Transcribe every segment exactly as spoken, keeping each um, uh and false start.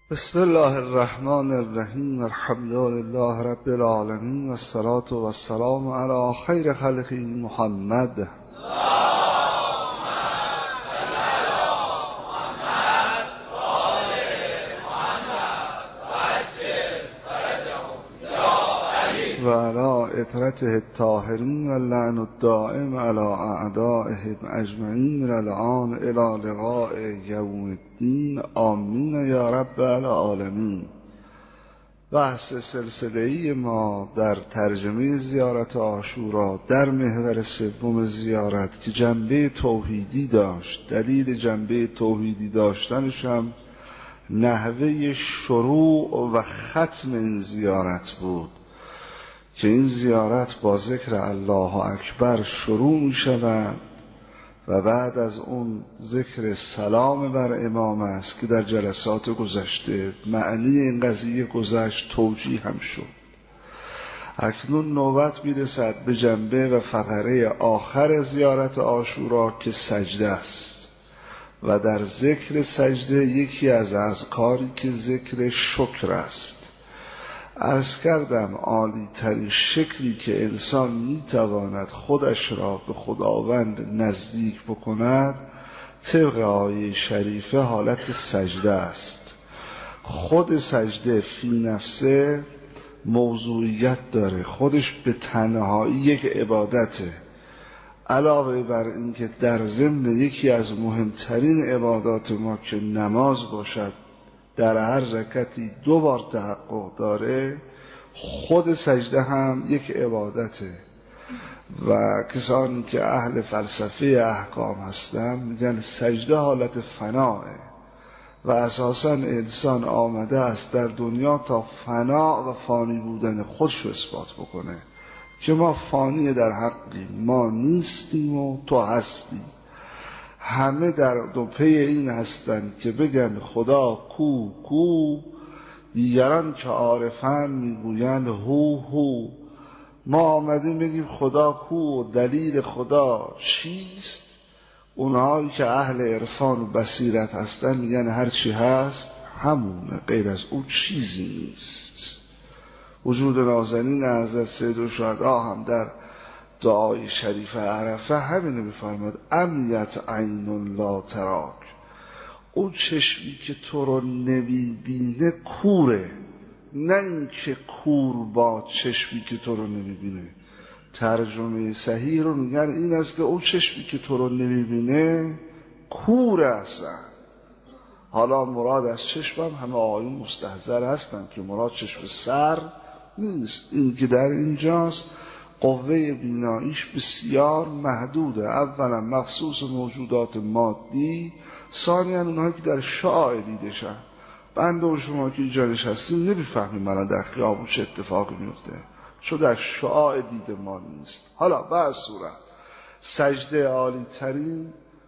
بسم الله الرحمن الرحیم. الحمد لله رب العالمین و الصلاة و السلام علی خیر خلقه محمد. و علی اطرته الطاهرین و لعن الدائم علی اعدائهم اجمعین من الان الی لقاء یوم الدین. آمین یا رب العالمین. بحث سلسله‌ای ما در ترجمه زیارت عاشورا در محور سوم زیارت که جنبه توحیدی داشت، دلیل جنبه توحیدی داشتنش هم نحوه شروع و ختم این زیارت بود که این زیارت با ذکر الله اکبر شروع می شود و بعد از اون ذکر سلام بر امام است که در جلسات گذشته معنی این قضیه گذشت، توجیه هم شد. اکنون نوبت میرسد به جنبه و فقره آخر زیارت عاشورا که سجده است و در ذکر سجده یکی از اذکاری که ذکر شکر است. عرض کردم عالی ترین شکلی که انسان میتواند خودش را به خداوند نزدیک بکند طبق آیه شریفه حالت سجده است. خود سجده فی نفسه موضوعیت داره، خودش به تنهایی یک عبادته، علاوه بر اینکه در ضمن یکی از مهمترین عبادات ما که نماز باشد در هر رکعتی دو بار تحقق داره، خود سجده هم یک عبادته. و کسانی که اهل فلسفه احکام هستن میگن سجده حالت فناه و اساسا انسان آمده است در دنیا تا فنا و فانی بودن خودش رو اثبات بکنه که ما فانی در حقیم، ما نیستیم و تو هستی. همه در دو پی این هستند که بگن خدا کو کو، دیگران که عارفن میگویند هو هو. ما آمدیم بگیم خدا کو و دلیل خدا چیست. اونهایی که اهل عرفان و بصیرت هستن میگن هر چی هست همونه، غیر از او چیزی نیست. وجود نازنین حضرت سیدالشهدا هم در دعای شریف عرفه همینو میفرماد: امیت عین لا تراک. اون چشمی که تو رو نمیبینه کوره، نه این که کور با چشمی که تو رو نمیبینه. ترجمه صحیح رو میگن این است که اون چشمی که تو رو نمیبینه کوره اصلا. حالا مراد از چشمم همه آیون مستحضر هستن که مراد چشم سر نیست. این که در اینجاست قوه بیناییش بسیار محدوده، اولا مخصوص موجودات مادی، ثانیا اونهایی که در شعاع دیدشن. بنده و شما که اینجا نشستیم نمیفهمیم من در خیابون چه اتفاقی میفته، چون در شعاع دید ما نیست. حالا به هر صورت سجده عالی ترین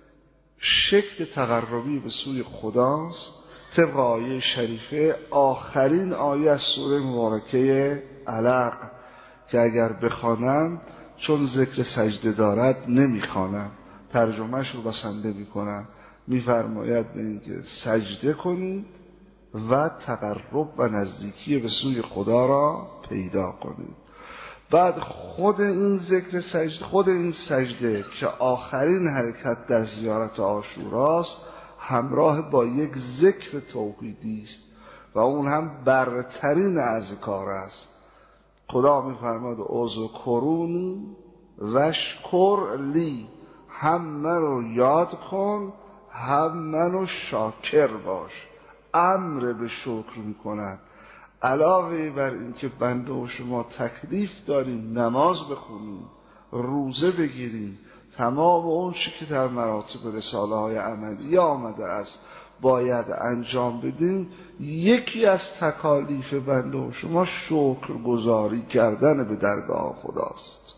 شکل تقربی به سوی خداست طبق آیه شریفه آخرین آیه از سوره مبارکه علق که اگر بخوانم چون ذکر سجده دارد نمیخوانم، ترجمهش رو بسنده میکنم. میفرماید به این که سجده کنید و تقرب و نزدیکی به سوی خدا را پیدا کنید. بعد خود این ذکر سجده، خود این سجده که آخرین حرکت در زیارت عاشوراست، همراه با یک ذکر توحیدی است و اون هم برترین اذکار است. خدا میفرماد اذکرونی واشکر لی، هم منو یاد کن هم منو شاکر باش. امر به شکر میکند. علاوه بر این که بنده و شما تکلیف داریم نماز بخونیم، روزه بگیریم، تمام اون چی که در مراتب رساله های عملی آمده است باید انجام بدیم، یکی از تکالیف بنده و شما شکر گزاری کردن به درگاه خداست.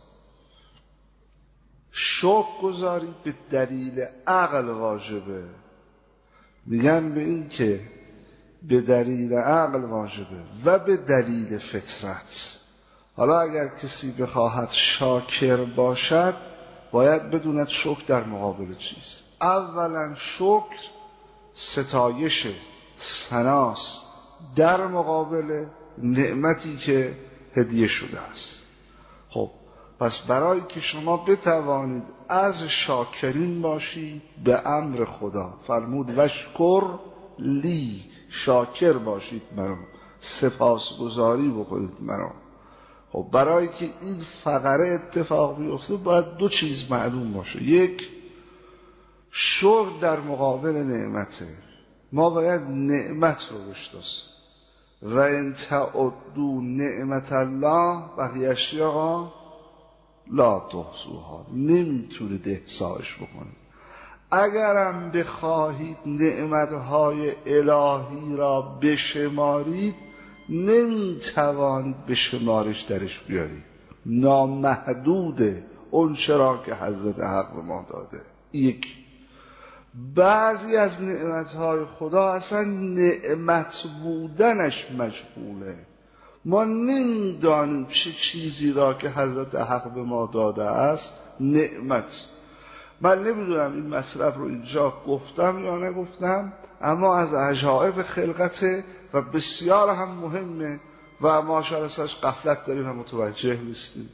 شکر گزاری به دلیل عقل واجبه. میگن به این که به دلیل عقل واجبه و به دلیل فطرت. حالا اگر کسی بخواهد شاکر باشد باید بدوند شکر در مقابل چیست. اولا شکر ستایش، ثناست، در مقابل نعمتی که هدیه شده است. خب پس برای که شما بتوانید از شاکرین باشید به امر خدا فرمود وشکر لی، شاکر باشید مرا، سپاسگزاری بکنید مرا. خب برای که این فقره اتفاق بیفته باید دو چیز معلوم باشه. یک، شکر در مقابل نعمته. ما باید نعمت رو بشناسیم و ان تعدوا نعمت الله بقیه‌اش آقا لا تحصوها، نمیتونید احصاش بکنید. اگرم بخواهید نعمتهای الهی را بشمارید نمیتوانید به شمارش درش بیارید، نامحدوده اون چرا که حضرت حق به ما داده. یک، بعضی از نعمتهای خدا اصلا نعمت بودنش مجهوله، ما نمیدانیم چه چیزی را که حضرت حق به ما داده است نعمت. من نمیدونم این مطلب رو اینجا گفتم یا نگفتم، اما از عجایب خلقته و بسیار هم مهمه و ما شاید ازش غفلت داریم و متوجه نیستیم.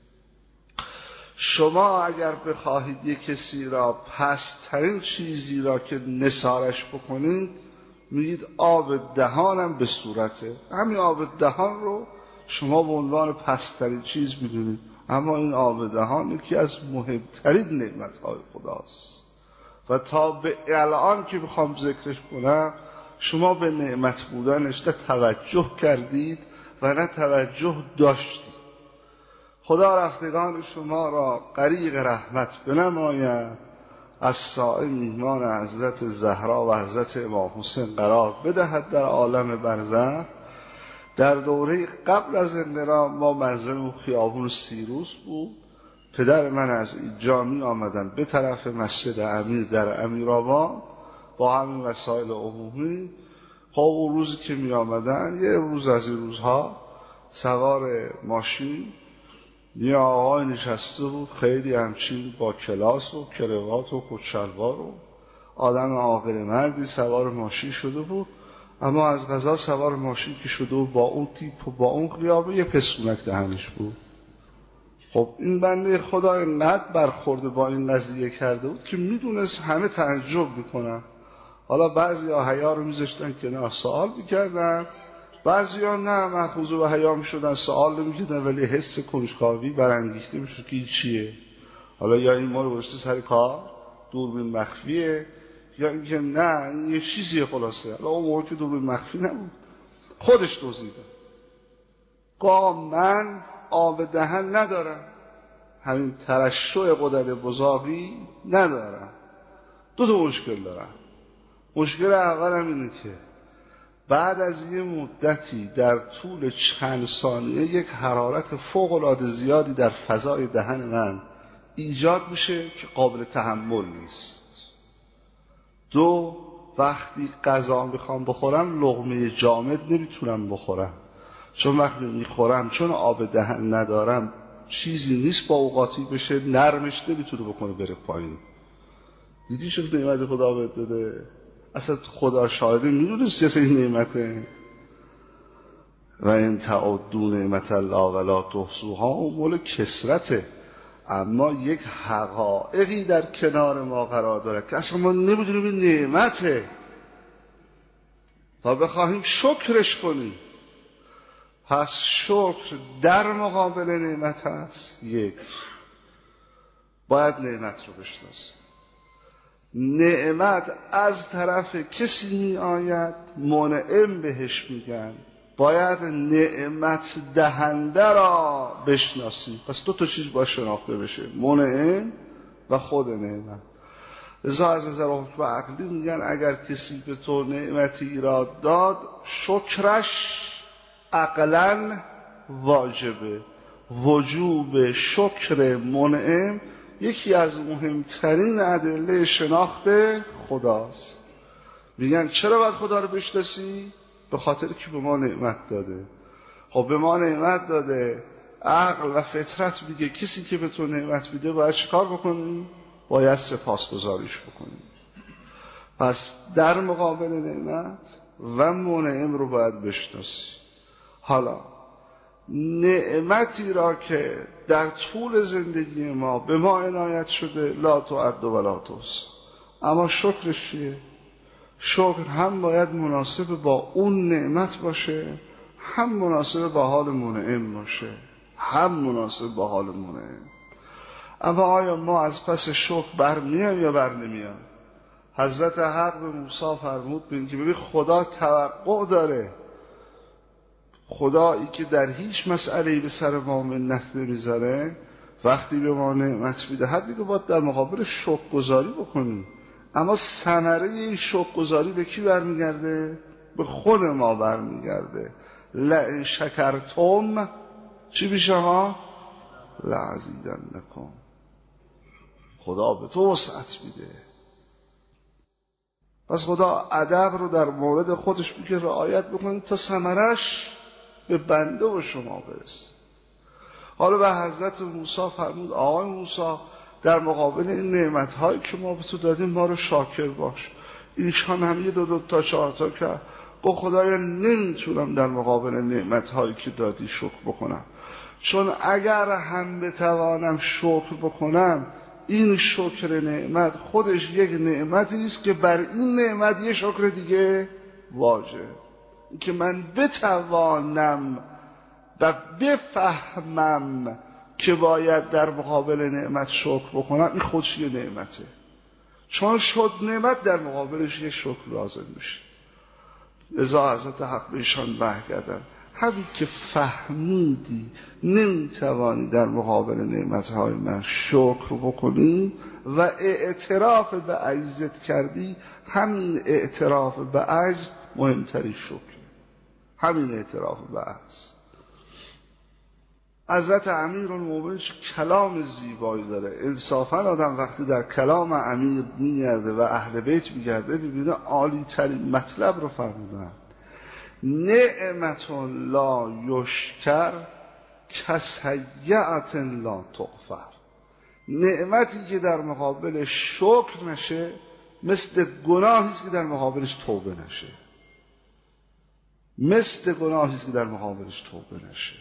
شما اگر بخواهید یک کسی را پست‌ترین چیزی را که نثارش بکنید میگید آب دهانم به صورته، همین آب دهان رو شما به عنوان پست‌ترین چیز میدونید، اما این آب دهان یکی از مهمترین نعمت‌های خداست و تا به الان که بخوام ذکرش کنم شما به نعمت بودنش نه توجه کردید و نه توجه داشتید. خدا رفتگان شما را غریق رحمت بنماید، از سایه میهمان حضرت زهرا و حضرت امام حسین قرار بدهد در عالم برزخ. در دوره قبل از انقلاب ما منزل خیابون سیروس بود. پدر من از اینجا می آمدن به طرف مسجد امیر در امیرآباد با همین وسایل عمومی. خب اون روزی که می آمدن یه روز از این روزها سوار ماشین یه آقای نشسته بود، خیلی همچین با کلاس و کراوات و کتشلوار و آدم عاقل مردی سوار ماشین شده بود، اما از قضا سوار ماشین که شده بود با اون تیپ و با اون قیابه یه پسونک دهنش بود. خب این بنده خدا اینقدر برخورده با این قضیه کرده بود که میدونست همه تعجب میکنن. حالا بعضی ها حیا رو میذاشتن کنار سوال میکردن، بعضی ها نه مأخوذ به حیا میشدن سوال نمیکردن، ولی حس کنجکاوی برانگیخته میشد که این چیه. حالا یا این ما رو گذاشته سر کار دوربین مخفیه، یا اینکه نه این یه چیزیه. خلاصه حالا اون موقع که دوربین مخفی نبود خودش توضیح داد. گاه من آب دهن ندارم، همین ترشح قدرت بزاقی ندارم، دو تا مشکل دارم. مشکل اولم اینه که بعد از یه مدتی در طول چند ثانیه یک حرارت فوق العاده زیادی در فضای دهن من ایجاد میشه که قابل تحمل نیست. دو، وقتی غذا میخوام بخورم لقمه جامد نمیتونم بخورم، چون وقتی میخورم چون آب دهن ندارم چیزی نیست با اوقاتی بشه، نرمش نمیتونه بکنه بره پایین. دیدی شد نعمت خدا بهت داده؟ اصلا خدا شاهده میدونست چه این نعمته. و ان تعدوا نعمت الله ولا تحصوها اون مول کسرته، اما یک حقایقی در کنار ما قرار داره که اصلا ما نمیدونیم این نعمته تا بخواهیم شکرش کنیم. پس شکر در مقابل نعمت هست. یک، باید نعمت رو بشناسیم. نعمت از طرف کسی می آید منعم بهش میگن، باید نعمت دهنده را بشناسیم. پس دو تا چیز باید شناخته بشه، منعم و خود نعمت. لذا از نظر حکم عقلی میگن اگر کسی به تو نعمتی را داد شکرش عقلاً واجبه. وجوب شکر منعم یکی از مهمترین ادله شناخت خداست. میگن چرا باید خدا رو بشناسی؟ به خاطر که به ما نعمت داده. خب به ما نعمت داده، عقل و فطرت میگه کسی که به تو نعمت میده باید چیکار بکنی؟ باید سپاسگزاریش بکنی. پس در مقابل نعمت و منعم رو باید بشناسی. حالا نعمتی را که در طول زندگی ما به ما عنایت شده لا تعد و لا تحصی، اما شکرش چیه؟ شکر هم باید مناسب با اون نعمت باشه، هم مناسب با حال منعم باشه، هم مناسب با حال منعم. اما آیا ما از پس شکر بر میایم یا بر نمیایم؟ حضرت حق به موسی فرمود به اینکه ببین خدا توقع داره، خدایی که در هیچ مسئله‌ای به سر ما منت نمیذاره، وقتی به ما نعمت میدهد میگه باید در مقابل شکر گذاری بکنیم. اما ثمره این شکر گذاری به کی برمیگرده؟ به خود ما برمیگرده. لئن شکرتم چی میشه ها؟ لأزیدنکم. خدا به تو وسعت میده. پس خدا ادب رو در مورد خودش میگه رعایت بکنید تا ثمرش به بنده و شما برسه. حالا به حضرت موسی فرمود آقای موسی در مقابل این نعمت‌هایی که ما به تو دادیم ما رو شاکر باش. ایشان هم یه دو دو تا چهار تا کرد. گفت خدایا نمیتونم در مقابل نعمت‌هایی که دادی شکر بکنم، چون اگر هم بتوانم شکر بکنم این شکر نعمت خودش یک نعمتی است که بر این نعمت یه شکر دیگه واجب، که من بتوانم و بفهمم که باید در مقابل نعمت شکر بکنم، این خودش یه نعمته. چون شد نعمت در مقابلش یک شکر لازم میشه. لذا حضرت حق بهشان وحی کردن همین که فهمیدی نمیتوانی در مقابل نعمتهای من شکر بکنی و اعتراف به عجزت کردی، همین اعتراف به عجز مهمترین شکر، همین اعتراف به عجز. حضرت امیرالمومنین کلام زیبایی داره. انصافا آدم وقتی در کلام امیر میگرده و اهل بیت میگرده ببینه عالی ترین مطلب رو فرمودن. نعمت لا یشکر کسیعت لا تغفر. نعمتی که در مقابل شکر نشه مثل گناهی است که در مقابلش توبه نشه، مثل گناهی است که در مقابلش توبه نشه.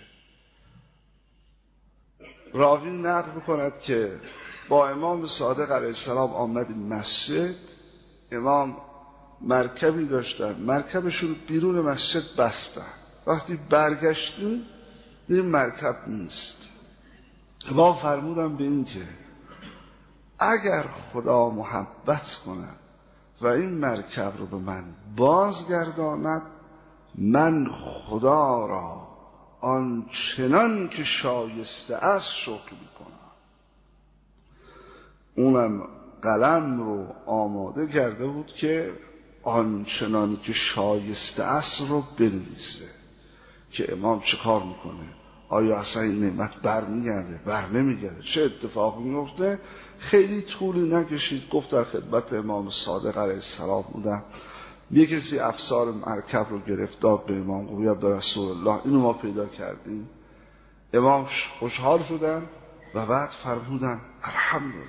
راوی نقل میکند که با امام صادق علیه السلام آمد مسجد. امام مرکبی داشتن، مرکبشون بیرون مسجد بستن. وقتی برگشتیم این مرکب نیست. امام فرمودن به این که اگر خدا محبت کند و این مرکب رو به من بازگرداند، من خدا را آنچنان که شایسته است شکر میکنم. اونم قلم رو آماده کرده بود که آنچنان که شایسته است رو بنویسه. که امام چه کار میکنه؟ آیا اصلا این نعمت بر میگرده؟ بر نمیگرده؟ چه اتفاقی میفته؟ خیلی طولی نکشید. گفت در خدمت امام صادق علیه السلام بودم، یه کسی افسار مرکب رو گرفت داد به امام، گویا به رسول الله اینو ما پیدا کردیم. امام خوشحال شدن و بعد فرمودن الحمدلله.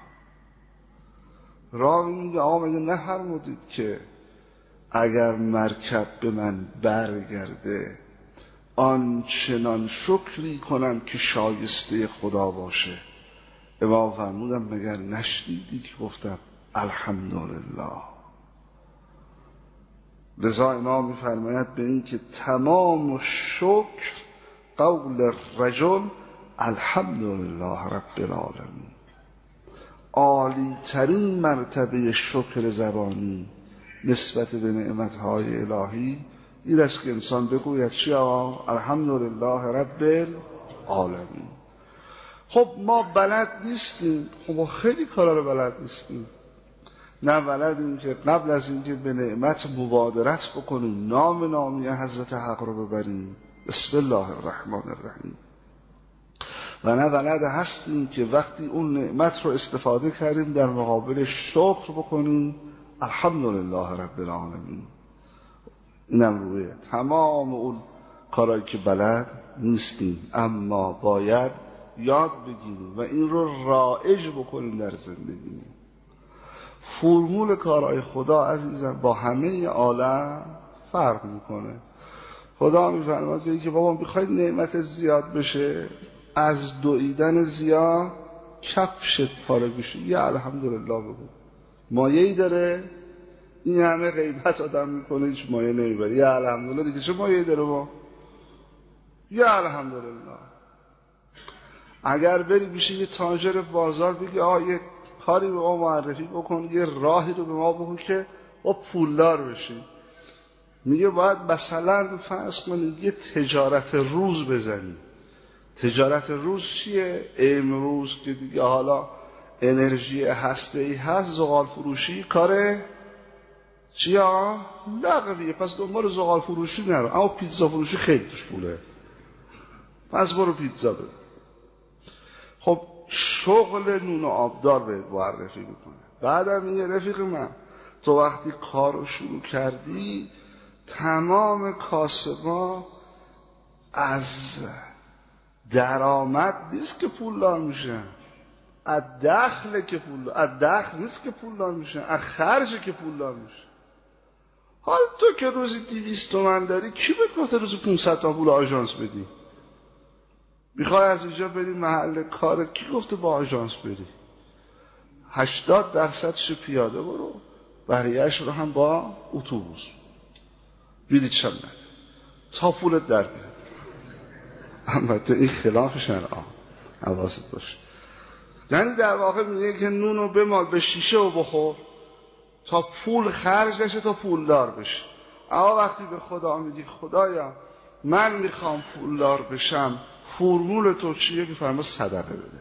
راوی میگه آقا مگه نفرمودید که اگر مرکب به من برگرده آنچنان شکری کنم که شایسته خدا باشه؟ امام فرمودن مگر نشنیدی که گفتم الحمدلله؟ لذا امام میفرماید به این که تمام شکر قول الرجل الحمدلله رب العالمین. عالی ترین مرتبه شکر زبانی نسبت به نعمتهای الهی این است که انسان بگوید چی آقا؟ الحمدلله رب العالمین. خب ما بلد نیستیم، خب خیلی کارا رو بلد نیستیم. نه بلدیم که قبل از اینکه به نعمت مبادرت بکنیم نام نامی حضرت حق رو ببریم بسم الله الرحمن الرحیم، و نه بلد هستیم که وقتی اون نعمت رو استفاده کردیم در مقابل شکر بکنیم الحمدلله رب العالمین. اینم روی تمام اون کارهایی که بلد نیستیم، اما باید یاد بگیریم و این رو رایج بکنیم در زندگی. فرمول کارهای خدا عزیزم با همه عالم فرق میکنه. خدا میفرماید که بابا میخواید نعمت زیاد بشه، از دویدن زیاد کفشت پاره بشه یه الحمدلله بگو. مایه‌ای داره؟ این همه غیبت آدم میکنه هیچ مایه نمیبره، یه الحمدلله دیگه چه مایه‌ای داره با؟ یه الحمدلله. اگر بری بشه یه تاجر بازار بگی آقا یه کاری به ما معرفی بکن، یه راهی رو به ما بگو که ما پولدار بشیم، میگه باید مثلا فرض کنید یه تجارت روز بزنی. تجارت روز چیه؟ امروز که دیگه حالا انرژی هسته‌ای هست، زغال فروشی کاره چیه؟ لغویه. پس دنبال زغال فروشی نرو، اما پیتزا فروشی خیلی توش پوله، پس برو پیتزا بزن. خب شغل نون و آبدار بهت معرفی میکنه. بعدم میگه رفیق من تو وقتی کار رو شروع کردی، تمام کاسبا از درآمد نیست که پولدار میشن، از دخل که پول، از دخل نیست که پولدار میشن، از خرج که پولدار میشن. حالا تو که روزی دویست تومن داری، کی بهت گفته روزی پانصد تا پول آژانس بدی؟ میخوای از اینجا بری محل کارت، کی گفته با آژانس بری؟ هشتاد درصدش پیاده برو، بقیه‌اش رو هم با اتوبوس. بلیط هم نده تا پولت در بیاد. البته این خلاف شرع، حواست باشه. یعنی در واقع میگه که نونو بمال به شیشه و بخور تا پول خرج نشه، تا پولدار بشه. اما وقتی به خدا میگی خدایا من میخوام پولدار بشم، فرمول تو چیه؟ میفرما صدقه بده.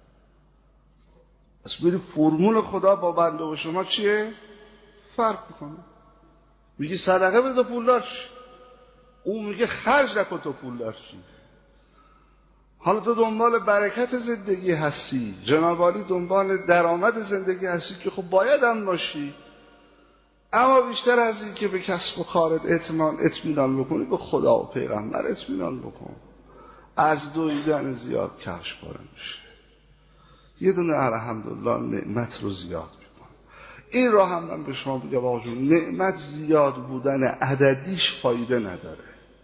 پس ببین فرمول خدا با بنده و شما چیه؟ فرق میکنه. میگی صدقه بده پولدار شی، اون میگه خرج نکن تو پولدار شی. حالا تو دنبال برکت زندگی هستی، جناب عالی دنبال درآمد زندگی هستی که خب باید هم باشی، اما بیشتر از این که به کسب و کارت اطمینان اطمینان بکنی، به خدا و پیغمبر اطمینان بکن. از دویدن زیاد کفش پاره میشه. یه دونه الحمدلله نعمت رو زیاد میکنه. این را هم من به شما بگم آقا جون، نعمت زیاد بودن عددیش فایده نداره،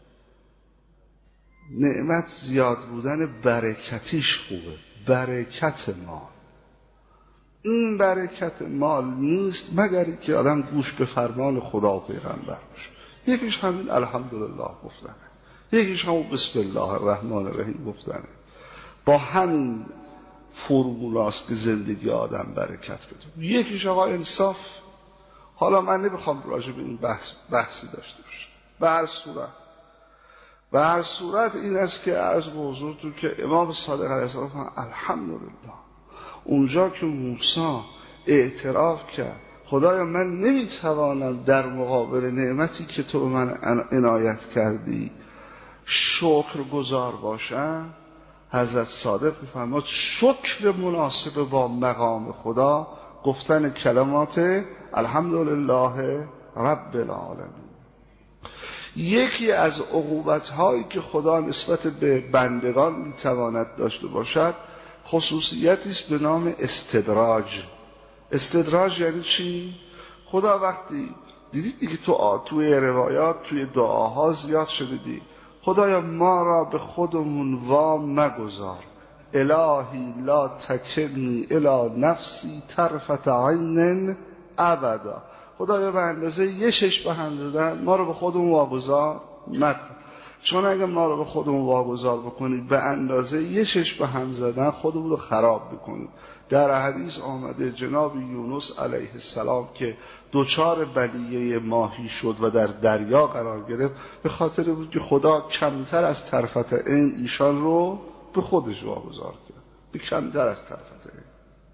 نعمت زیاد بودن برکتیش خوبه. برکت مال، این برکت مال نیست مگر اینکه آدم گوش به فرمان خدا و پیغمبر باشه. یکیش همین الحمدلله گفتنه، یکیش همون بسم الله الرحمن الرحیم گفتنه. با همین فرمولاست که زندگی آدم برکت بده. یکیش آقا انصاف. حالا من نمیخوام راجع به این بحث بحثی داشته باشم. به هر صورت به هر صورت این است که عرض به حضورتون که امام صادق علیه السلام الحمدلله اونجا که موسی اعتراف کرد خدایا من نمیتوانم در مقابل نعمتی که تو به من عنایت کردی شکر گزار باشم، حضرت صادق می‌فرماد شکر مناسب با مقام خدا گفتن کلمات الحمدلله رب العالمین. یکی از عقوبت‌هایی که خدا نسبت به بندگان میتواند داشته باشد خصوصیتی است به نام استدراج. استدراج یعنی چی؟ خدا وقتی دیدید دیگه تو توی روایات توی دعاها زیاد شنیدی خدایا ما را به خودمون وام مگذار، الهی لا تکلنی الی نفسی طرفت عین ابدا. خدایا به اندازه یه شش به هم زدن ما رو به خودمون واگذار نکن، چون اگه ما رو به خودمون واگذار بکنی به اندازه یه شش به هم زدن خودمون رو خراب بکنیم. در حدیث آمده جناب یونس علیه السلام که دوچار بلیه ماهی شد و در دریا قرار گرفت به خاطر بود که خدا کمتر از طرفت عین ایشان رو به خودش واگذار کرد، به کمتر از طرفت عین.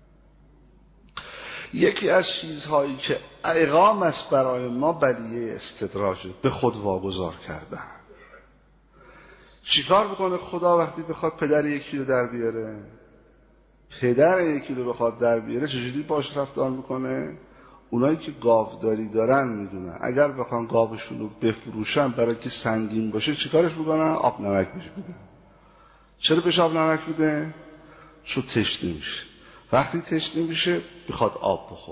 یکی از چیزهایی که اقام است برای ما بلیه استدراجه، به خود واگذار کردن. چیکار بکنه خدا وقتی بخواد پدر یکی رو در بیاره؟ پدر یکی رو بخواد در بیاره چجوری باش رفتار میکنه؟ اونایی که گاوداری دارن میدونن اگر بخوان گاوشون رو بفروشن برای که سنگین باشه چیکارش میکنن؟ آب نمک بهش میدن. چرا بهش آب نمک میده؟ چون تشنه میشه. وقتی تشنه میشه بخواد آب بخوره،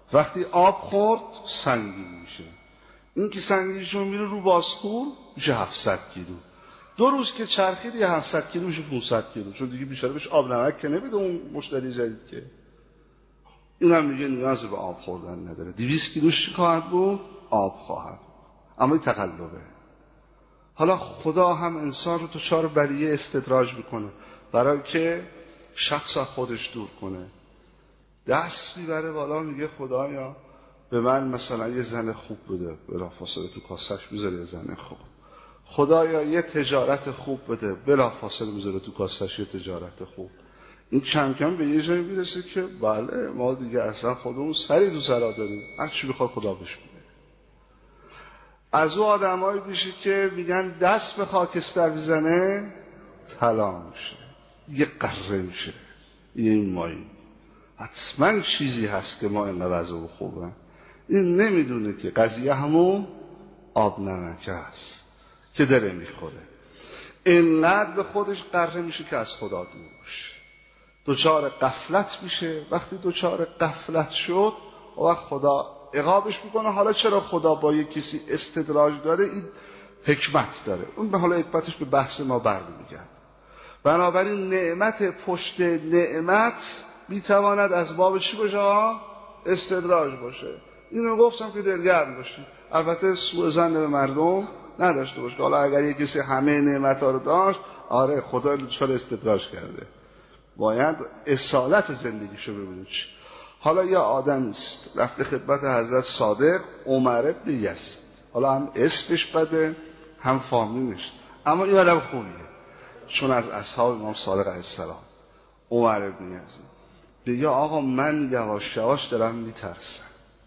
وقتی آب خورد سنگین میشه. این که سنگینشون میره رو بازخور میشه هفتصد کیلو. دو روز که چرخید یه هفتصد کیلو میشه پانصد کیلو، چون دیگه بیشتر بهش آب نمک که نمیده اون مشتری جدید که. این هم میگه نیاز به آب خوردن نداره. دویست کیلوش خواهد بود آب خواهد، اما این تقلبه. حالا خدا هم انسان رو دچار بلیه استدراج میکنه برای که شخص از خودش دور کنه. دست میبره بالا میگه خدایا به من مثلا یه زن خوب بده، بلافاصله تو کاسش میذاره یه زن خوب. خدایا یه تجارت خوب بده، بلافاصله میذاره تو کاسش یه تجارت خوب. این کم کم به یه جایی میرسه که بله ما دیگه اصلا خودمون سری تو سرا داریم، هر چی بخواد خدا بهش میده. از او آدمایی میشه که میگن دست به خاکستر بزنه طلا میشه، یه قره میشه، یه این مایی. حتما چیزی هست که ما اینقدر وضع خوبه. این نمیدونه که قضیه همون آب نمک است که داره میخوره. اینقدر به خودش قره میشه که از خدا دور میشه، دوچار غفلت میشه. وقتی دوچار غفلت شد و خدا عقابش میکنه. حالا چرا خدا با یک کسی استدراج داره؟ این حکمت داره. اون به حالا حکمتش به بحث ما برمیگرده. بنابراین نعمت پشت نعمت میتواند از باب چی باشه؟ استدراج باشه. اینو گفتم که دلگرم باشی. البته سوء ظن به مردم نداشته باش که حالا اگر یک کسی همه نعمت‌ها رو داشت، آره خدا چرا استدراج کرده. باید اصالت زندگیشو ببینید. حالا یا آدم است رفته خدمت حضرت صادق عمر ابن یزید، حالا هم اسمش بده هم فامیلش، اما این آدم خوبیه چون از اصحاب امام صادق علیه السلام. عمر ابن یزید بگه آقا من یواش یواش دارم میترسم،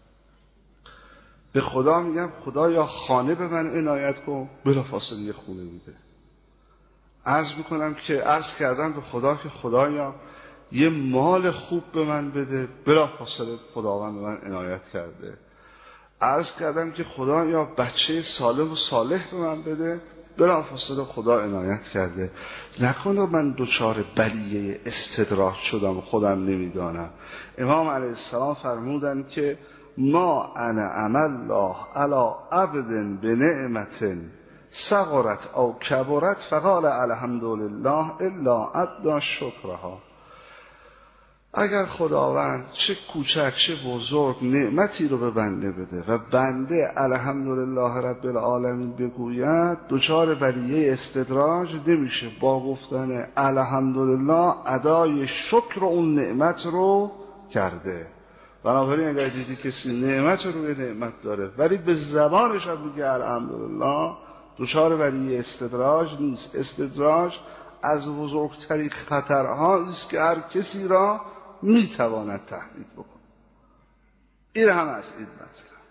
به خدا میگم خدا یا خانه به من عنایت کن، بلافاصله یه خونه میده. عرض میکنم که عرض کردم به خدا که خدایا یه مال خوب به من بده، بلافاصله خداوند به من عنایت کرده. عرض کردم که خدایا بچه سالم و صالح به من بده، بلافاصله خدا عنایت کرده. نکنه من دچار بلیه استدراج شدم و خودم نمیدانم. امام علیه السلام فرمودن که ما انا عمل الله علی عبد بنعمت صغرت او کبرت فقال الحمدلله الا ادنی شکرها. اگر خداوند چه کوچک چه بزرگ نعمتی رو به بنده بده و بنده الحمدلله رب العالمین بگوید، دچار بلیه استدراج نمیشه. با گفتن الحمدلله ادای شکر اون نعمت رو کرده. بنابراین اگر دیدی کسی نعمت رو روی نعمت داره ولی به زبانش هم میگه الحمدلله، دچار بلیه استدراج نیست. استدراج از بزرگترین خطرها است که هر کسی را میتواند تهدید بکنه. این هم از این مطلب.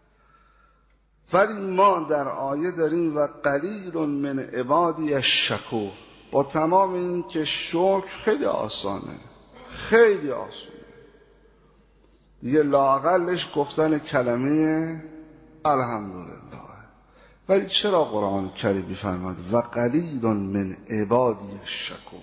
ولی ما در آیه داریم و قلیل من عبادی الشکور. با تمام این که شکر خیلی آسانه، خیلی آسانه دیگه، لااقلش گفتن کلمه الحمدلله. ولی چرا قرآن کریم می‌فرماید و قلیل من عبادی الشکور؟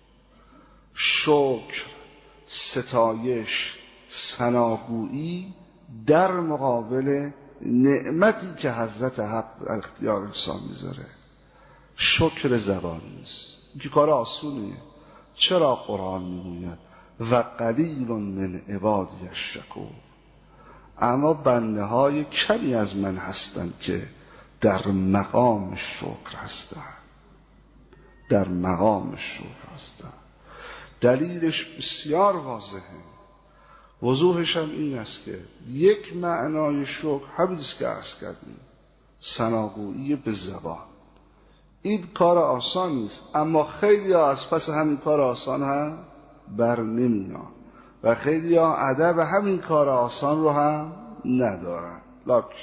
شکر، ستایش، ثناگویی در مقابل نعمتی که حضرت حق اختیار انسان میذاره. شکر زبانی است. این کار آسونیه. چرا قرآن میگوید و قلیل من عبادی الشکور؟ اما بنده های کمی از من هستند که در مقام شکر هستند، در مقام شکر هستند. دلیلش بسیار واضحه. وضوحش هم این است که یک معنای شکر همینیست که عرض کردیم، ثناگویی به زبان. این کار آسان نیست، اما خیلی ها از پس همین کار آسان هم بر نمیان و خیلی ها ادب همین کار آسان رو هم ندارن. لکن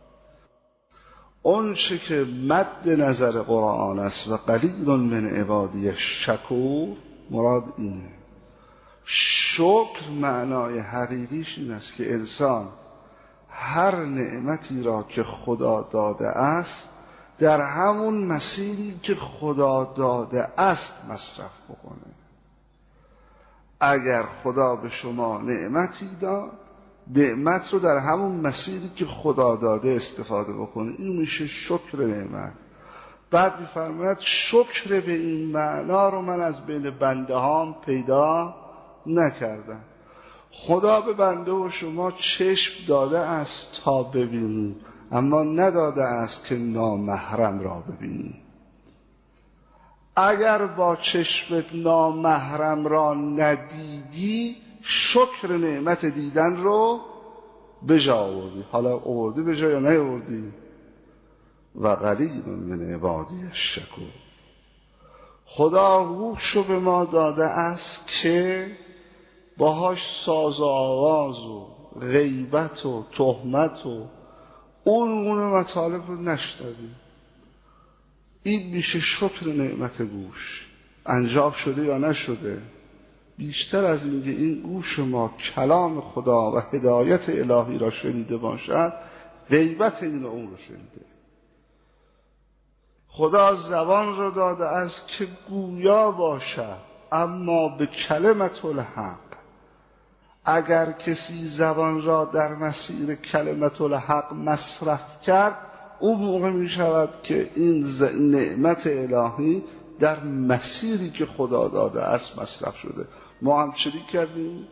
اون چه که مد نظر قرآن است و قلیل من عبادی شکور، مراد اینه. شکر معنای حقیقیش این است که انسان هر نعمتی را که خدا داده است در همون مسیری که خدا داده است مصرف بکنه. اگر خدا به شما نعمتی داد نعمت رو در همون مسیری که خدا داده استفاده بکنه. این میشه شکر نعمت. بعد میفرماید شکر به این معنا رو من از بین بنده هام پیدا نکردم. خدا به بنده و شما چشم داده است تا ببینی، اما نداده است که نامحرم را ببینی. اگر با چشمت نامحرم را ندیدی، شکر نعمت دیدن رو به جا آوردی. حالا آوردی به جا یا نیاوردی؟ و قلیل من عبادی الشکور. خدا روحشو به ما داده است که باهاش ساز و آواز و غیبت و تهمت و اون اون مطالب رو نشنویم. این میشه شکر نعمت گوش. انجام شده یا نشده؟ بیشتر از اینکه این گوش ما کلام خدا و هدایت الهی را شنیده باشد، غیبت این و اون رو شنیده. خدا زبان رو داده است که گویا باشد، اما به کلمت الحق. اگر کسی زبان را در مسیر کلمت الحق مصرف کرد، اون موقع می شود که این نعمت الهی در مسیری که خدا داده است مصرف شده. ما هم چنین کردیم.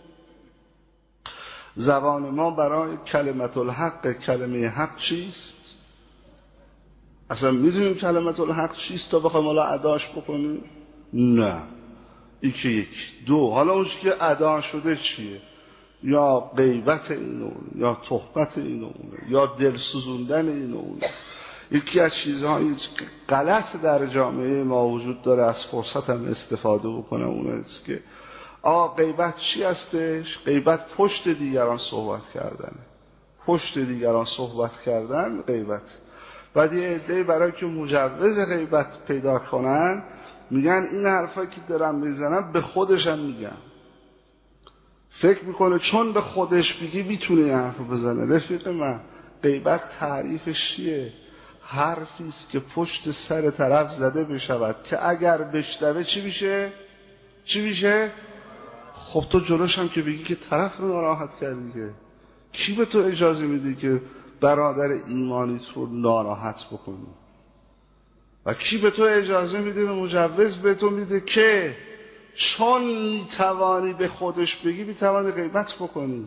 زبان ما برای کلمت الحق، کلمه حق چیست؟ اصلا میدونیم کلمت الحق چیست تا بخوایم حالا اداش بکنیم؟ نه. یکی یک دو. حالا اونش که ادا شده چیه؟ یا غیبت این و اونه، یا تهمت این و اونه، یا دل سوزوندن این و اونه. یکی از چیزهایی که غلط در جامعه ما وجود داره، از فرصتم استفاده بکنم، اون است که آقا غیبت چی هستش؟ غیبت پشت دیگران صحبت کردن. پشت دیگران صحبت کردن غیبت. بعد یه عده‌ای برای که مجوز غیبت پیدا کنن میگن این حرفا که دارم میزنم به خودشم میگم. فکر میکنه چون به خودش بگی میتونه این حرف بزنه. رفیق من، غیبت تعریفش چیه؟ حرفی است که پشت سر طرف زده بشود که اگر بشنوه چی میشه؟ چی میشه؟ خب تو جلوش هم که بگی که طرف رو ناراحت کردی. که کی به تو اجازه میده که برادر ایمانیت رو ناراحت بکنی؟ و کی به تو اجازه میده، به مجوز به تو میده که چون میتوانی به خودش بگی میتوانی غیبت بکنی؟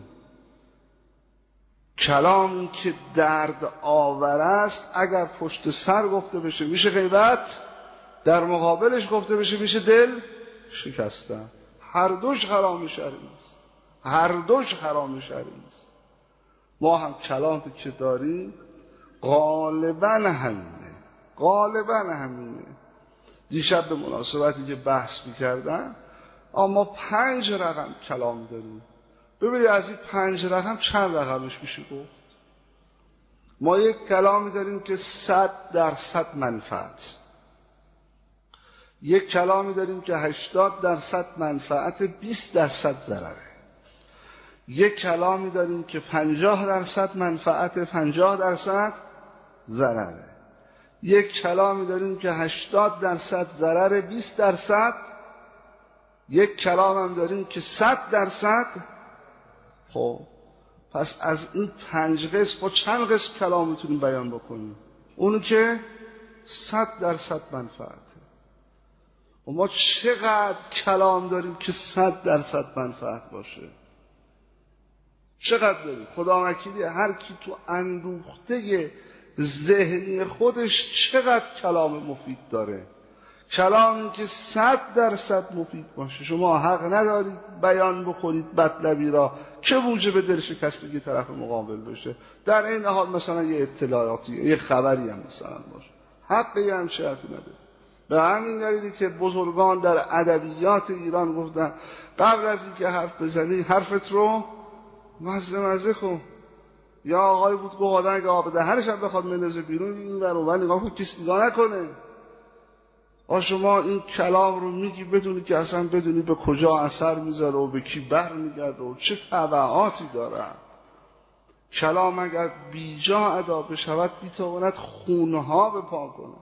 کلامی که درد آور است اگر پشت سر گفته بشه میشه غیبت، در مقابلش گفته بشه میشه دل شکستن. هر دوش حرام شرعی است. هر دوش حرام شرعی است. ما هم کلامی که داریم غالبا همینه. غالبا همینه. دیشب به مناسبتی که بحث میکردن، اما پنج رقم کلام داریم. ببینید از این پنج رقم چند رقمش میشه گفت؟ ما یک کلامی داریم که صد درصد منفعت، یک کلامی داریم که هشتاد درصد منفعت، بیست درصد ضرره. یک کلامی داریم که پنجاه درصد منفعت، پنجاه درصد ضرره. یک کلامی داریم که هشتاد درصد ضرر، بیست درصد. یک کلام هم داریم که صد درصد. خب پس از این پنج قسم با چند قسم کلام میتونیم بیان بکنیم؟ اونو که صد درصد منفعته. و ما چقدر کلام داریم که صد درصد منفعت باشه؟ چقدر داریم؟ خدا وکیلی هر کی تو اندوخته ذهنی خودش چقدر کلام مفید داره. کلامی که صد درصد مفید باشه. شما حق ندارید بیان بکنید مطلبی را که موجب دلشکستگی طرف مقابل بشه. در این حال مثلا یه اطلاعاتی، یه خبری هم مثلا باشه، حقی هم شرفی نداره. به همین دلیلی که بزرگان در ادبیات ایران گفتن قبل از اینکه حرف بزنی حرفت رو مزه مزه کن. یا آقای بود گفت آدم اگه آب دهنش هم بخواد بندازه بیرون این ور اون ور نگاه کن کسی نگاه نکنه. آ شما این کلام رو میگی بدونی که اصلا بدونی به کجا اثر میذاره و به کی بر میگرده و چه تبعاتی داره. کلام اگر بیجا ادا بشود میتواند خونها بپا کنه.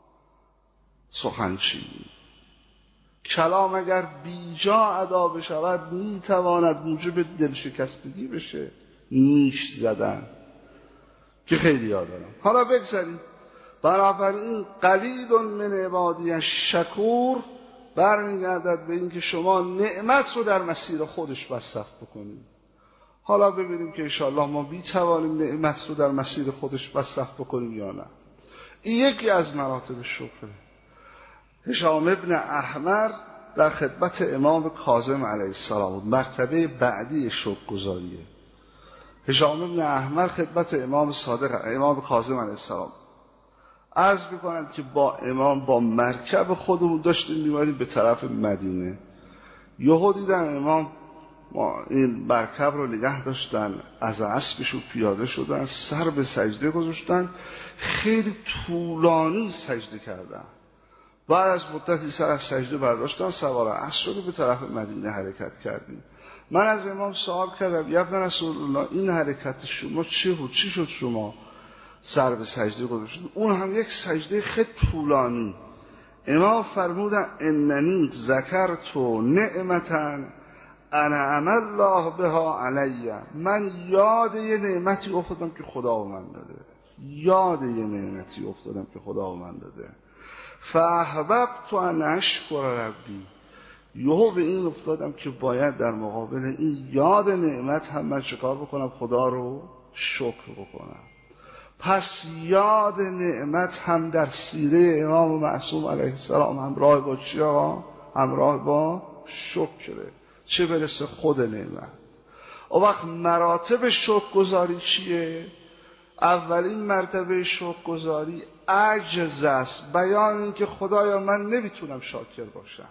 سخنچینی کلام اگر بیجا ادا بشود میتواند موجب دلشکستگی بشه. نیش زدن که خیلی یاد دارم. حالا بگذاریم. بنابراین قلیل من عبادی شکور برمیگردد به این که شما نعمت رو در مسیر خودش مصرف بکنید. حالا ببینیم که انشاءالله ما بی‌توانیم نعمت رو در مسیر خودش مصرف بکنیم یا نه. این یکی از مراتب شکره. هشام ابن احمر در خدمت امام کاظم علیه السلام بود. مرتبه بعدی شکرگزاریه. هشام ابن احمر خدمت امام صادق امام کاظم علیه السلام عرض می‌کنند که با امام با مرکب خودمون داشتیم می‌آمدیم به طرف مدینه. یهو دیدن امام ما این مرکب رو نگه داشتن، از اسبشون پیاده شدن، سر به سجده گذاشتن، خیلی طولانی سجده کردن. بعد از مدتی سر از سجده برداشتن، سوار اسب شده به طرف مدینه حرکت کردیم. من از امام سوال کردم یا ابن رسول الله این حرکت شما چه بود؟ چی شد شما سر به سجده گذاشتید؟ اون هم یک سجده خیلی طولانی. امام فرمودن اننی ذکرت نعمتا انعم الله بها علی، من یاد یه نعمتی افتادم که خدا به من داده، یاد یه نعمتی افتادم که خدا به من داده. فاحببت ان اشکر ربی، یهو به این افتادم که باید در مقابل این یاد نعمت هم من چکار بکنم؟ خدا رو شکر بکنم. پس یاد نعمت هم در سیره امام معصوم علیه السلام همراه با چی آقا؟ همراه با شکره، چه برسه خود نعمت. اون وقت مراتب شکرگزاری چیه؟ اولین مرتبه شکرگزاری عجز است، بیان این که خدایا من نمیتونم شاکر باشم.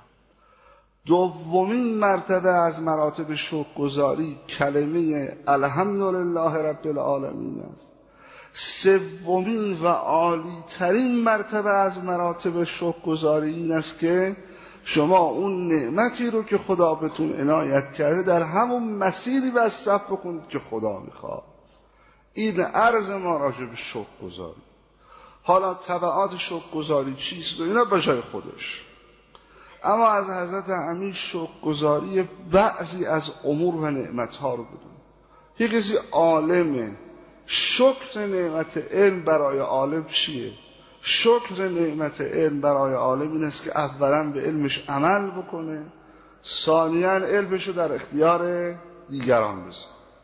دومین مرتبه از مراتب شکرگزاری کلمه الحمدلله رب العالمین است. سومین و عالی ترین مرتبه از مراتب شکرگزاری این است که شما اون نعمتی رو که خدا بهتون عنایت کرده در همون مسیری مصرف بکنید که خدا میخواد. این عرض ما راجع به شکرگزاری. حالا تبعات شکرگزاری چیست و اینا به جای خودش. اما از حضرت امیر شکرگزاری بعضی از امور و نعمتها رو بدون. یک کسی عالمه، شکر نعمت علم برای عالم چیه؟ شکر نعمت علم برای عالم این است که اولا به علمش عمل بکنه، ثانیاً علمش رو در اختیار دیگران بذاره.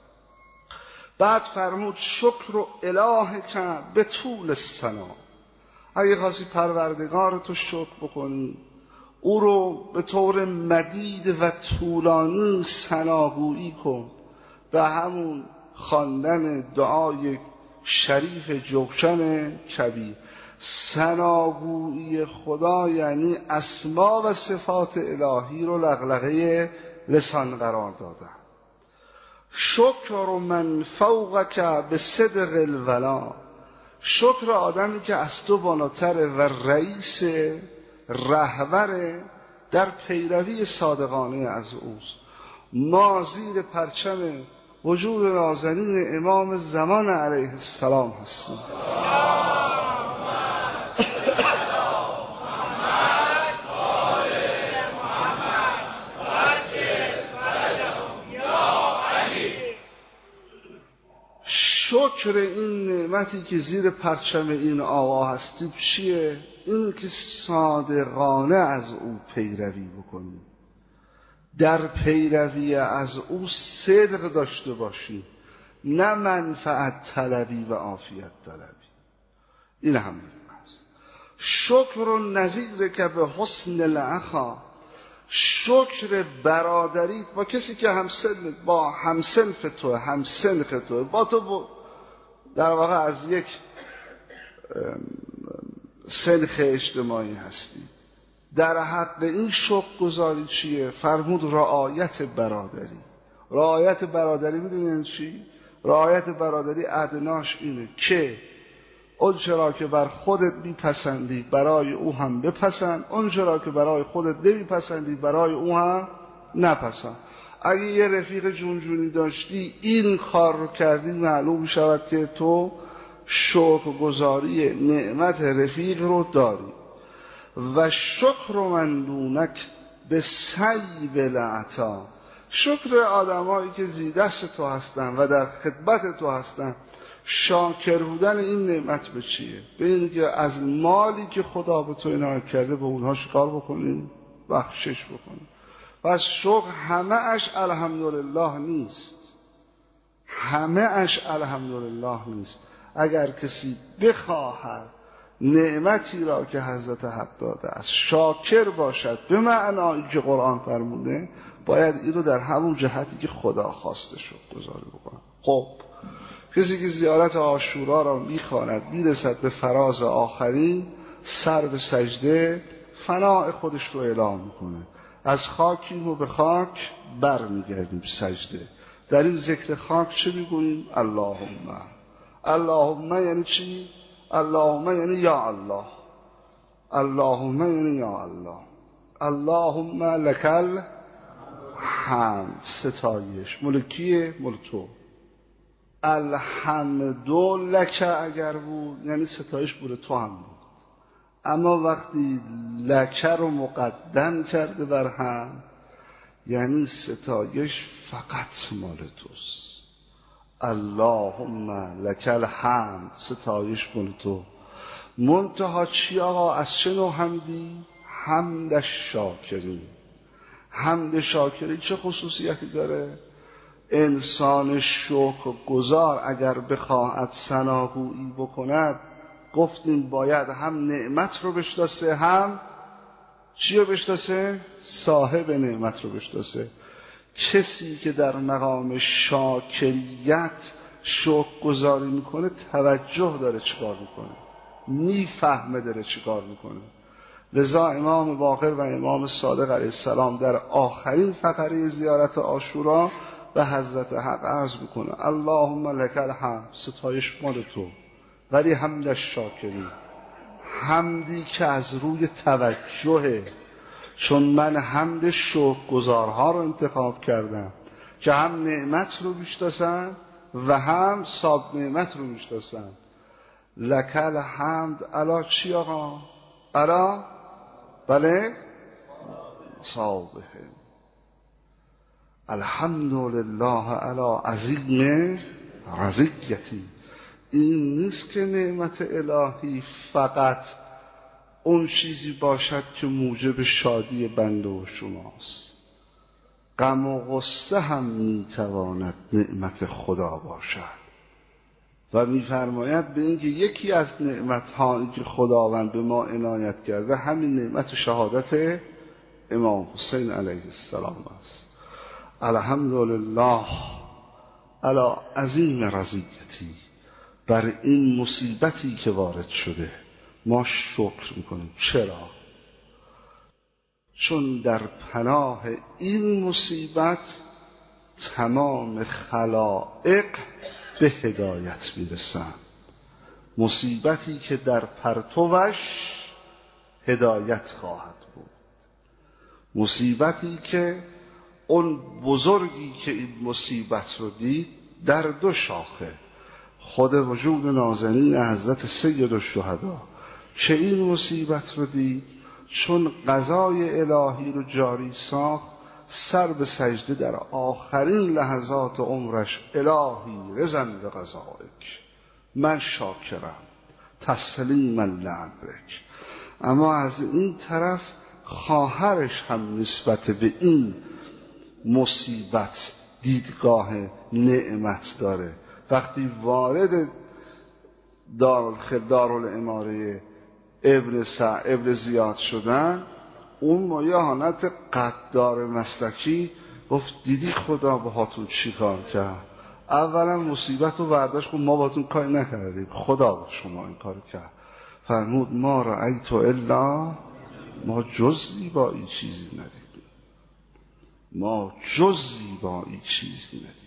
بعد فرمود شکر رو اله که به طول سنا، اگه خواستی پروردگار تو شکر بکنی او رو به طور مدید و طولانی ثناگویی کن، به همون خواندن دعای شریف جوشن کبیر. ثناگویی خدا یعنی اسما و صفات الهی رو لغلغه لسان قرار دادن. شکر من فوقک به صدق الولا، شکر آدمی که از تو بالاتره و رئیس رهبر در پیروی صادقانه از اوست. ما زیر پرچم وجود نازنین امام زمان علیه السلام هستیم. شکر این نعمتی که زیر پرچم این آقا هستیم چیه؟ این که صادقانه از او پیروی بکنیم، در پیروی از او صدق داشته باشیم، نه منفعت طلبی و عافیت طلبی. این هم هست. شکر نظیر که به حسن الاخا، شکر برادری با کسی که همسن با همسنف تو همسنخ تو با تو در واقع از یک سنخ اجتماعی هستی. در حق این شکرگزاری چیه؟ فرمود رعایت برادری. رعایت برادری میدونین چی؟ رعایت برادری ادناش اینه که اون چرا که بر خودت میپسندی برای او هم بپسند، اون چرا که برای خودت نمیپسندی برای او هم نپسند. اگه یه رفیق جونجونی داشتی این کار رو کردی، معلوم شود که تو شکرگزاری نعمت رفیق رو داری. و شکر من دونک به سیب العطا، شکر آدمایی که زیدست تو هستن و در خدمت تو هستن. شاکر بودن این نعمت به چیه؟ به اینه که از مالی که خدا به تو عنایت کرده به اونها شکار بکنیم، بخشش بکنیم. پس شکر همه اش الحمدلله نیست، همه اش الحمدلله نیست. اگر کسی بخواهد نعمتی را که حضرت حق داده است شاکر باشد به معنایی که قرآن فرموده، باید این رو در همون جهتی که خدا خواسته شکر گزاری بکنه. خب کسی که زیارت عاشورا را میخواند میرسد به فراز آخرین، سر به سجده فناء خودش رو اعلام میکنه. از خاکیم و به خاک بر میگردیم سجده. در این ذکر خاک چه میگوییم؟ اللهم. اللهم یعنی چی؟ اللهم یعنی یا الله. اللهم یعنی یا الله. اللهم لکل حمد، ستایش ملکیه، ملک تو. الحمد لک اگر بود یعنی ستایش بوده تو هم بود، اما وقتی لک رو مقدم کرده بر هم یعنی ستایش فقط مال توست. اللهم لک الحمد، ستایش مال تو. منتها چی آقا؟ از چه نوع حمدی؟ حمد شاکرین. حمد شاکرین چه خصوصیتی داره؟ انسان شکر گزار اگر بخواهد ثناگویی بکند، گفتیم باید هم نعمت رو بشناسه، هم چی رو بشناسه؟ صاحب نعمت رو بشناسه. کسی که در مقام شاکریت شکر گزاری میکنه توجه داره چیکار میکنه، میفهمه داره چیکار میکنه. لذا امام باقر و امام صادق علیه السلام در آخرین فقره زیارت عاشورا به حضرت حق عرض میکنه اللهم لک الحمد، ستایش مال تو، ولی حمد شاکرین، حمدی که از روی توجهه. چون من حمد شکرگزارها رو انتخاب کردم که هم نعمت رو میشناسن و هم صاحب نعمت رو میشناسن. لک الحمد علا چی آقا؟ علا بله صابه. الحمدلله علا عظیم رضیتی. این نیست که نعمت الهی فقط اون چیزی باشد که موجب شادی بنده و شماست. غم و غصه هم میتواند نعمت خدا باشد. و میفرماید به اینکه یکی از نعمت‌هایی که خداوند به ما عنایت کرده همین نعمت شهادت امام حسین علیه السلام است. الحمدلله علی عظیم رضیتی. بر این مصیبتی که وارد شده ما شکر میکنیم. چرا؟ چون در پناه این مصیبت تمام خلائق به هدایت میرسن. مصیبتی که در پرتوش هدایت خواهد بود، مصیبتی که اون بزرگی که این مصیبت رو دید در دو شاخه، خود وجود نازنین حضرت سید الشهدا که این مصیبت رو دید، چون قضای الهی رو جاری ساخت، سر به سجده در آخرین لحظات عمرش الهی رضن به قضایک، من شاکرم تسلیما لامرک. اما از این طرف خواهرش هم نسبت به این مصیبت دیدگاه نعمت داره. وقتی وارد دارالاماره ابن سع ابن زیاد شدن، اون با یه حالت قدار مسلکی گفت دیدی خدا با هاتون چی کار کرد؟ اولا مصیبت رو برداشت، ما باتون کاری نکردیم، خدا با شما این کار کرد. فرمود ما رأیت الا، ما جز زیبایی چیزی ندیدیم، ما جز زیبایی چیزی ندیدیم.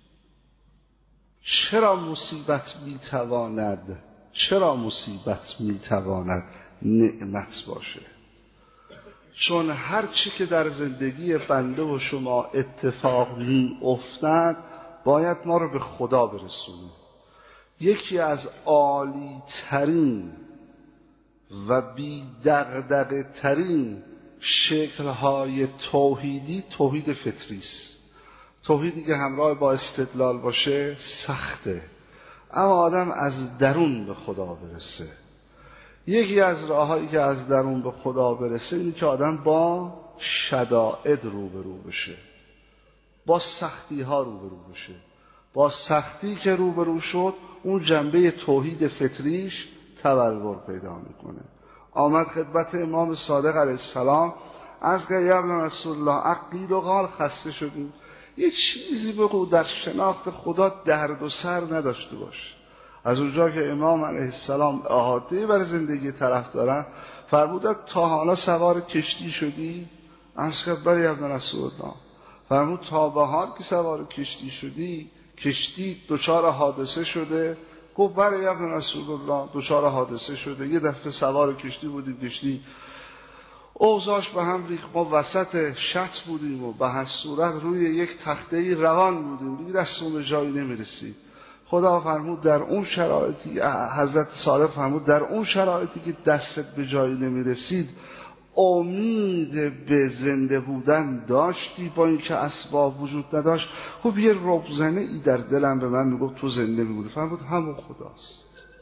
چرا مصیبت میتواند چرا مصیبت میتواند نعمت باشه؟ چون هر چی که در زندگی بنده و شما اتفاق می افتد باید ما رو به خدا برسونه. یکی از عالی ترین و بی دغدغه ترین شکل‌های توحیدی توحید فطری است. توحیدی که همراه با استدلال باشه سخته، اما آدم از درون به خدا برسه. یکی از راههایی که از درون به خدا برسه اینه که آدم با شدائد روبرو بشه، با سختی ها روبرو بشه. با سختی که روبرو شد اون جنبه توحید فطریش تبلور پیدا میکنه. آمد خدمت امام صادق علیه السلام از که یا ابن رسول الله عقیل و قال خسته شدیم، یه چیزی بگو در شناخت خدا درد و سر نداشته باش. از اونجا که امام علیه السلام احاطه بر زندگی طرف دارن فرمودند تا حالا سوار کشتی شدی؟ عرض کرد بلی یا ابن رسول الله. فرمود تا به حال که سوار کشتی شدی کشتی دچار حادثه شده؟ گفت بله یا ابن رسول الله دچار حادثه شده. یه دفعه سوار کشتی بودیم، کشتی اوضاعش به هم ریخت، ما وسط شط بودیم و به هر صورت روی یک تخته‌ای روان بودیم، دیگه دستمون به جایی نمیرسید. خدا فرمود در اون شرایطی، حضرت صادق فرمود در اون شرایطی که دستت به جایی نمیرسید امید به زنده بودن داشتی با اینکه اسباب وجود نداشت؟ خب یه ربزنه ای در دلم به من میگفت تو زنده میمونی. فرمود همون خداست،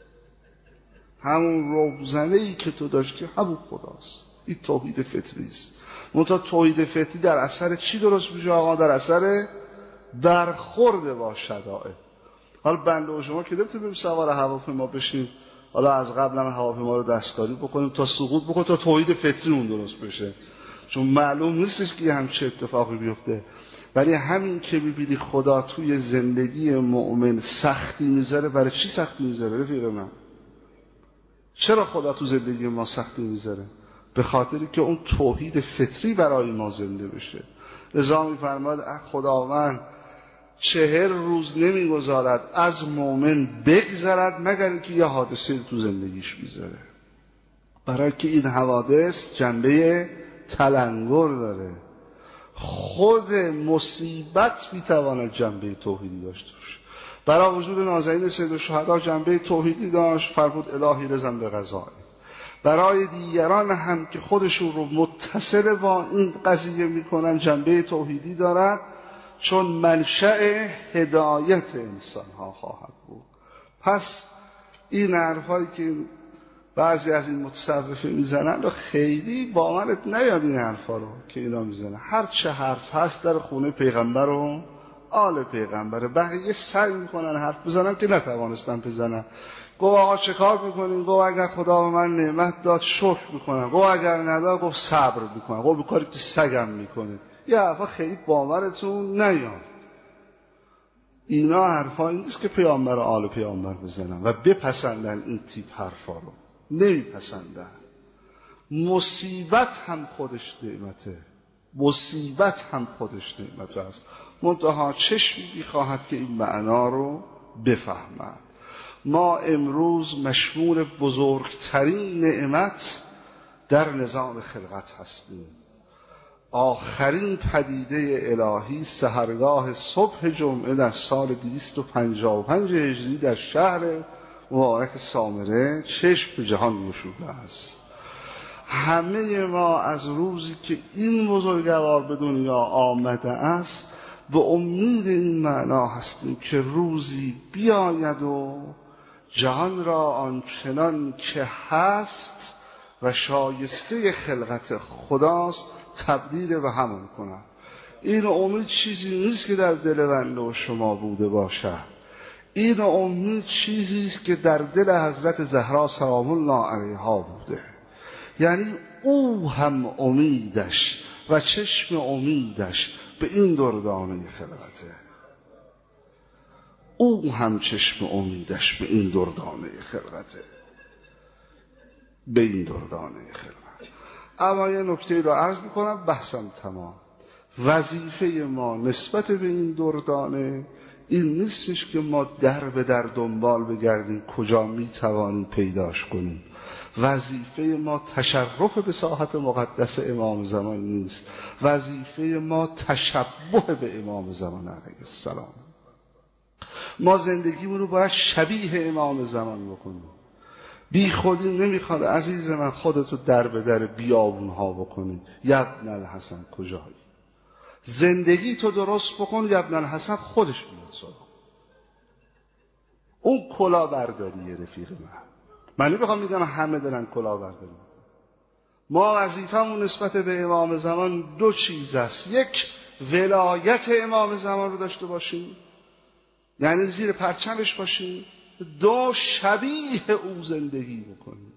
همون ربزنه ای که تو داشتی همون خداست. این توحید فطری است. منتها توحید فطری در اثر چی درست میشه آقا؟ در اثر برخورد با شدائد. حالا بنده و شما که نمیتونیم بریم سوار هواپیما بشیم، حالا از قبل هم هواپیما رو دستکاری بکنیم تا سقوط بکنیم تا توحید فطری اون درست بشه، چون معلوم نیستش که همچه اتفاقی بیفته. ولی همین که ببینی خدا توی زندگی مؤمن سختی میذاره، برای چی سختی میذاره رفیق من؟ چرا خدا تو زندگی ما سختی میذاره؟ به خاطری که اون توحید فطری برای ما زنده بشه. لذا میفرماد خداوند چهر روز نمیگذارد از مؤمن بگذرد مگر اینکه یه حادثه تو زندگیش میذاره، برای که این حوادث جنبه تلنگر داره. خود مصیبت میتواند جنبه توحیدی داشته باشه. برای وجود نازنین سید الشهدا جنبه توحیدی داشت، فرمود الهی رضا به قضای. برای دیگران هم که خودشون رو متصل با این قضیه میکنن جنبه توحیدی دارد، چون منشأ هدایت انسان ها خواهد بود. پس این حرفایی که بعضی از این متصوفه میزنن رو خیلی باورت نیاد، این حرفا رو که اینا میزنن. هر چه حرف هست در خونه پیغمبر و آل پیغمبر، بقیه سعی میکنن حرف بزنن که نتوانستن بزنن. گفت آقا چه کار میکنین؟ گفت اگر خدا به من نعمت داد شکر میکنم، گفت اگر نداد گفت صبر میکنم، گفت به کاری که سگم میکنه. یه حرفا خیلی باورتون نیاد. اینا حرفایی نیست که پیامبر و آل پیامبر بزنن و بپسندن این تیپ حرفا رو. نمیپسندن. مصیبت هم خودش نعمته، مصیبت هم خودش نعمت است. منتها چشمی خواهد که این معنا رو بفهمد. ما امروز مشمول بزرگترین نعمت در نظام خلقت هستیم. آخرین پدیده الهی سحرگاه صبح جمعه در سال دویست و پنجاه و پنج هجری در شهر مبارک سامره چشم به جهان گشوده است. همه ما از روزی که این بزرگوار به دنیا آمده است به امید این معنا هستیم که روزی بیاید و جهان را آنچنان که هست و شایسته خلقت خداست تبدیل به همون کند. این امید چیزی نیست که در دل بنده و شما بوده باشد. این امید چیزی است که در دل حضرت زهرا سلام الله علیها بوده. یعنی او هم امیدش و چشم امیدش به این دردانه خلقته. او هم چشم امیدش به این دردانه خلقته، به این دردانه خلقت. اما یه نکته رو عرض میکنم بحثم تمام. وظیفه ما نسبت به این دردانه این نیستش که ما در به در دنبال بگردیم کجا میتوانیم پیداش کنیم. وظیفه ما تشرف به ساحت مقدس امام زمان نیست، وظیفه ما تشبه به امام زمان علیه السلام. ما زندگیمون رو باید شبیه امام زمان بکنیم. بی خودی نمیخواد عزیز من خودتو در به در بیابون ها بکنی. یبن الحسن کجایی؟ زندگی تو درست بکن یا ابن الحسن خودش میاد سراغ. اون کلاهبرداریه رفیق من. من نمیخوام میگم همه دارن کلاهبرداری. ما وظیفمون نسبت به امام زمان دو چیز است. یک، ولایت امام زمان رو داشته باشیم، یعنی زیر پرچمش باشیم. دو، شبیه او زندگی بکنیم.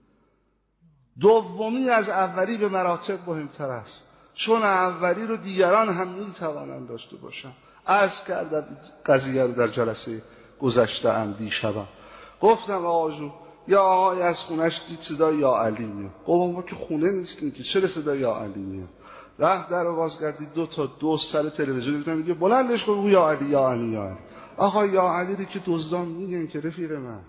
دومی از اولی به مراتب مهمتر است، چون اولی رو دیگران هم میتوانند داشته باشن. عرض کردم قضیه رو در جلسه گذشته ام دیشبم. گفتم آقا جون یا آقای از خونش دید صدا یا علی میاد. گفتم ما که خونه نیستیم که چرا صدا یا علی میاد؟ رفت در رو باز کردید، دو تا دوست سر تلویزیون دیدم میگه بلندش کن یا علی یا علی یا علی. آقا یا علی رو که دزدان میگن که رفیق من،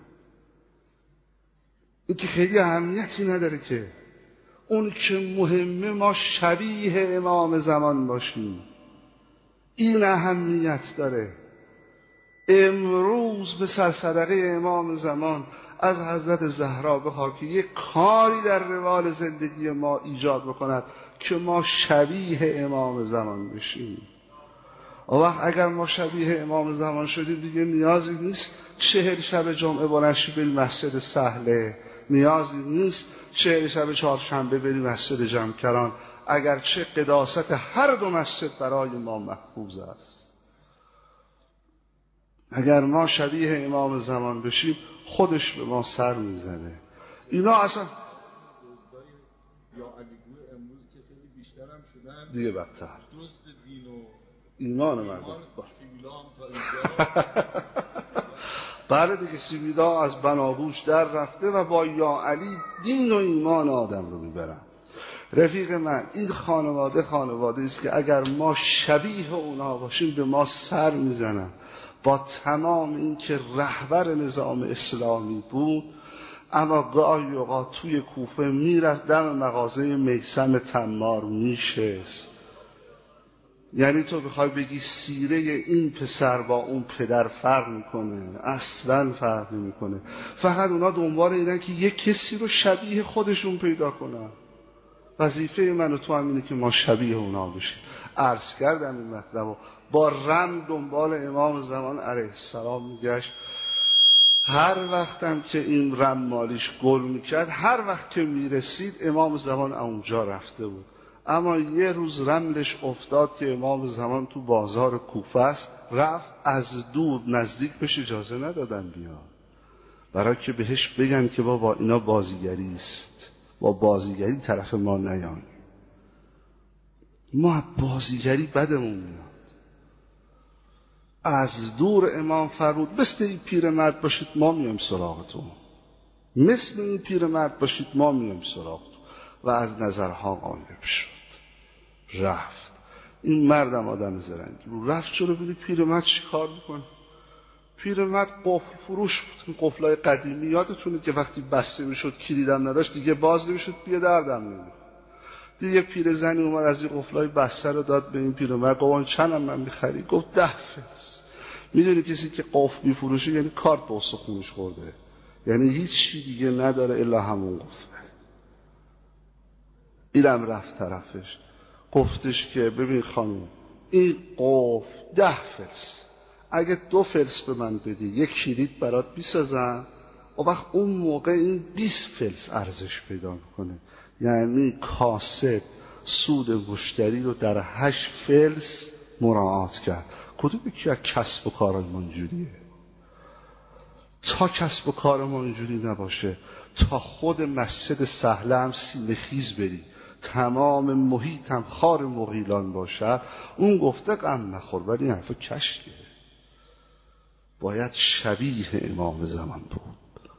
این که خیلی اهمیتی نداره که. اون که مهمه ما شبیه امام زمان باشیم، این اهمیت داره. امروز به سرصدقه امام زمان از حضرت زهرا بخواه که یک کاری در روال زندگی ما ایجاد بکند که ما شبیه امام زمان بشیم. و وقت اگر ما شبیه امام زمان شدیم دیگه نیازی نیست چهل شب جمعه بلنشی بری مسجد سهله، نیازی نیست چهل شب چهارشنبه بری مسجد جمکران، اگرچه قداست هر دو مسجد برای ما محفوظ است. اگر ما شبیه امام زمان بشیم خودش به ما سر میزنه. اینا اصلا یا علیگوی امروز که خیلی بیشتر هم شدن دیگه بدتر دوست دین و ایمان مردم. سیبیلا هم تا اینجا بله دیگه، سیبیلا از بناگوش در رفته و با یا علی دین و ایمان آدم رو میبرن. رفیق من، این خانواده خانواده است که اگر ما شبیه اونا باشیم به ما سر میزنن. با تمام این که رهبر نظام اسلامی بود، اما گاهی اوقات توی کوفه میرفت دم مغازه میثم تمار میشست. یعنی تو بخوای بگی سیره این پسر با اون پدر فرق میکنه؟ اصلا فرق نمیکنه. فقط اونا دنبال اینن که یک کسی رو شبیه خودشون پیدا کنن. وظیفه من و تو هم اینه که ما شبیه اونا بشیم. عرض کردم این مطلب رو. با رم دنبال امام زمان علیه السلام میگشت. هر وقتم که این رم مالیش گل میکرد، هر وقت که میرسید امام زمان اونجا رفته بود. اما یه روز رملش افتاد که امام زمان تو بازار کوفه است، رفت از دور نزدیک بهش اجازه ندادن بیاد، برای که بهش بگن که بابا اینا بازیگری است، با بازیگری طرف ما نیان. ما بازیگری بدمون میاد. از دور امام فرمود مثل این پیرمرد باشید ما میایم سراغتون، مثل این پیرمرد باشید ما میایم سراغتون. و از نظرها غالب شد، رفت. این مردم آدم زرنگی بود، رفت چرا ببینی پیرمرد چی کار میکنه. پیرمرد قفل فروش بود. این قفلای قدیمی یادتونه که وقتی بسته میشد کلیدم نداشت دیگه باز نمیشد، بیا دردم نمیخورد. دیگه پیرزنی اومد از این قفلای بسته رو داد به این پیرمرد، گفت چندم من میخری؟ گفت ده فلس. میدونی کسی که قفل میفروشه یعنی کارت به استخونش خورده، یعنی هیچ چی دیگه نداره الا همون قفله. اینم رفت طرفش، گفتش که ببین خانم این قفل ده فلس، اگه دو فلس به من بدی یک کلید برات میسازم، و وقت اون موقع این بیست فلس ارزش پیدا میکنه. یعنی کاسب سود مشتری رو در هشت فلس مراعات کرد. کدوم یکی از کسب و کار ما اینجوریه؟ تا کسب و کار ما اینجوری نباشه، تا خود مسجد سهله هم سینه خیز بری، تمام محیط هم خار مغیلان باشه، اون گفته غم نخور، ولی این حرف کشکه. باید شبیه امام زمان بود.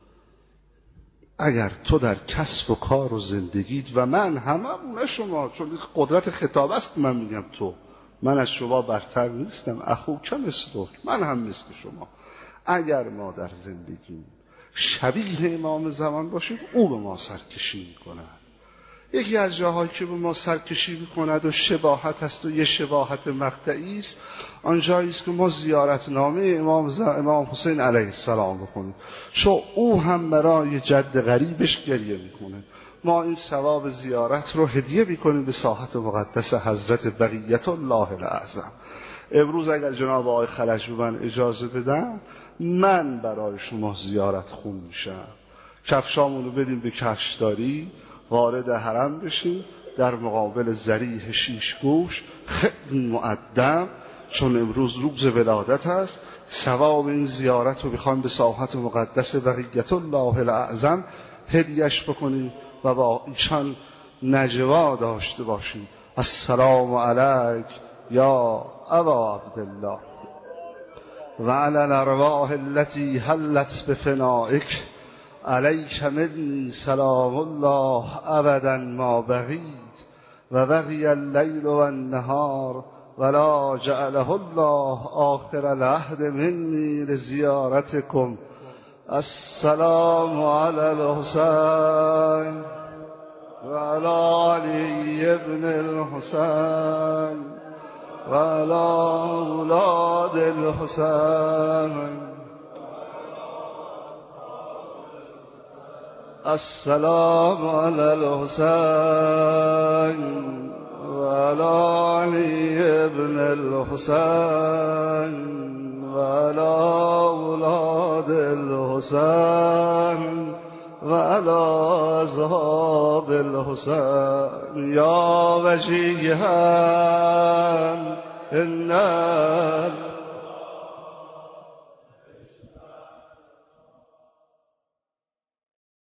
اگر تو در کسب و کار و زندگیت و من هممون، نه شما، چون قدرت خطاب است من میگم تو، من از شما برتر نیستم، اخوک مثلک، من هم مثل شما. اگر ما در زندگی شبیه امام زمان باشیم او به ما سرکشی میکنه. یکی از جاهایی که به ما سرکشی میکند و شباهت است و یه شباهت مقطعی است، آنجایی است که ما زیارتنامه امام ز... امام حسین علیه السلام بکنیم، چون او هم برای جد غریبش گریه میکنه. ما این ثواب زیارت رو هدیه میکنیم به ساحت مقدس حضرت بقیت الله الاعظم. امروز اگر جناب آقای خلج به من اجازه بدن، من برای شما زیارت خون میشم. کفشامونو بدیم به کفشداری، وارد حرم بشیم، در مقابل ذریح شیشگوش خیلی مؤدب، چون امروز روز ولادت است، ثواب این زیارت رو بخوام به ساحت مقدس بقیت الله الاعظم هدیهش بکنیم و با ایشان نجوا داشته باشیم. السلام علیک یا ابا عبدالله و علی الارواح التي حلت بفنائک، علیک منی سلام الله ابدا ما بقیت و بقی اللیل و النهار ولا جعله الله آخر العهد منی لزیارتکم. السلام علی الحسین و علی علی ابن الحسین و علی اولاد الحسین. السلام علی الحسین و علی علی ابن الحسین و علی اولاد الحسین و علی اصحاب الحسین. یا وجیها ان